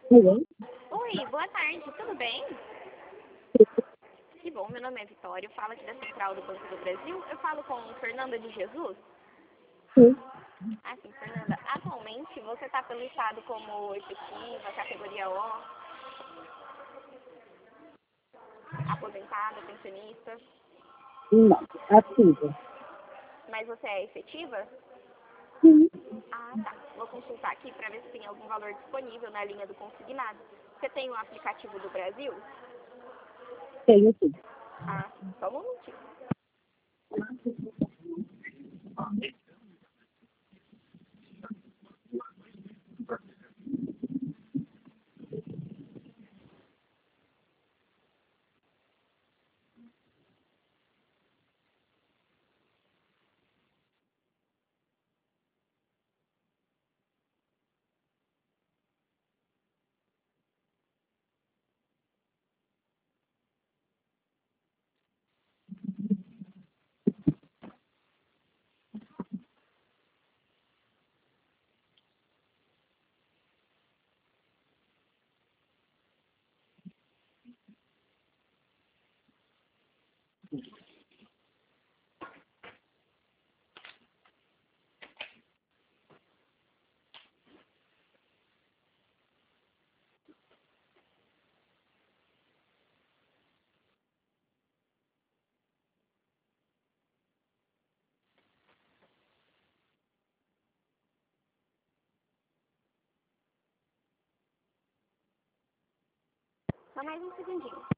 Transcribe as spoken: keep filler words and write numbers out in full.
Alô? Oi, boa tarde, tudo bem? Que bom, meu nome é Vitória, eu falo aqui da Central do Banco do Brasil. Eu falo com Fernanda de Jesus. Sim. Ah, sim, Fernanda. Atualmente você está pelo estado como efetiva, categoria O, aposentada, pensionista, Não, ativa. mas você é efetiva? Sim, Ah, tá. Vou consultar aqui para ver se tem algum valor disponível na linha do consignado. Você tem o aplicativo do Brasil? tenho sim. Ah, só um minutinho. Só mais um segundinho.